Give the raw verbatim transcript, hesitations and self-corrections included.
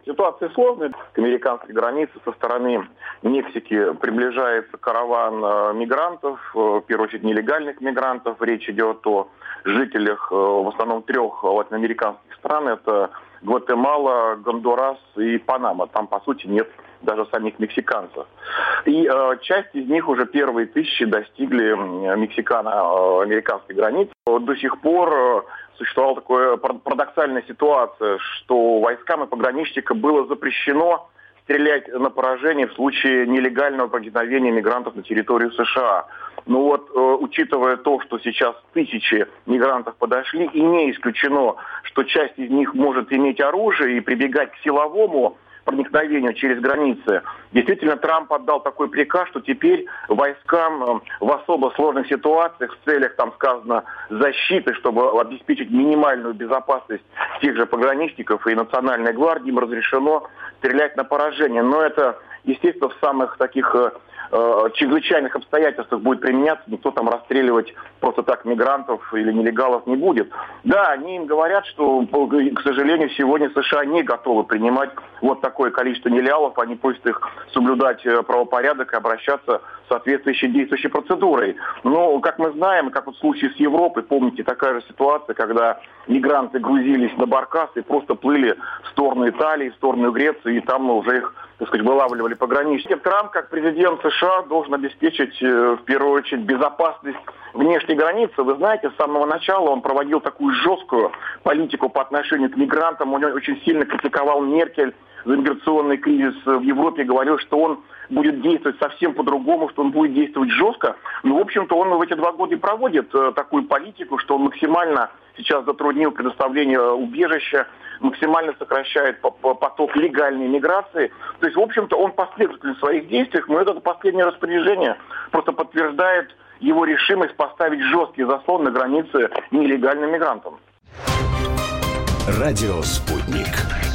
Ситуация сложная. К американской границе со стороны Мексики приближается караван мигрантов, в первую очередь нелегальных мигрантов. Речь идет о жителях в основном трех латиноамериканских стран. Это Гватемала, Гондурас и Панама. Там, по сути, нет даже самих мексиканцев. И э, часть из них уже первые тысячи достигли мексикано-американской границы. До сих пор э, существовала такая парадоксальная ситуация, что войскам и пограничникам было запрещено стрелять на поражение в случае нелегального проникновения мигрантов на территорию США. Но вот, э, учитывая то, что сейчас тысячи мигрантов подошли, и не исключено, что часть из них может иметь оружие и прибегать к силовому проникновению через границы. Действительно, Трамп отдал такой приказ, что теперь войскам в особо сложных ситуациях в целях, там сказано, защиты, чтобы обеспечить минимальную безопасность тех же пограничников и Национальной гвардии, им разрешено стрелять на поражение. Но это, естественно, в самых таких э, чрезвычайных обстоятельствах будет применяться. Никто там расстреливать просто так мигрантов или нелегалов не будет. Да, они им говорят, что, к сожалению, сегодня США не готовы принимать вот такое количество нелегалов. Они просят их соблюдать правопорядок и обращаться с соответствующей действующей процедурой. Но, как мы знаем, как вот в случае с Европой, помните, такая же ситуация, когда мигранты грузились на баркасы и просто плыли в сторону Италии, в сторону Греции, и там уже их, так сказать, вылавливали пограничники. Трамп, как президент США, должен обеспечить, в первую очередь, безопасность внешней границы. Вы знаете, с самого начала он проводил такую жесткую политику по отношению к мигрантам. Он очень сильно критиковал Меркель за миграционный кризис в Европе, говорил, что он будет действовать совсем по-другому, что он будет действовать жестко. Ну, в общем-то, он в эти два года и проводит э, такую политику, что он максимально сейчас затруднил предоставление убежища, максимально сокращает поток легальной миграции. То есть, в общем-то, он последователь в своих действиях, но это последнее распоряжение просто подтверждает его решимость поставить жесткий заслон на границе нелегальным мигрантам. Радио «Спутник».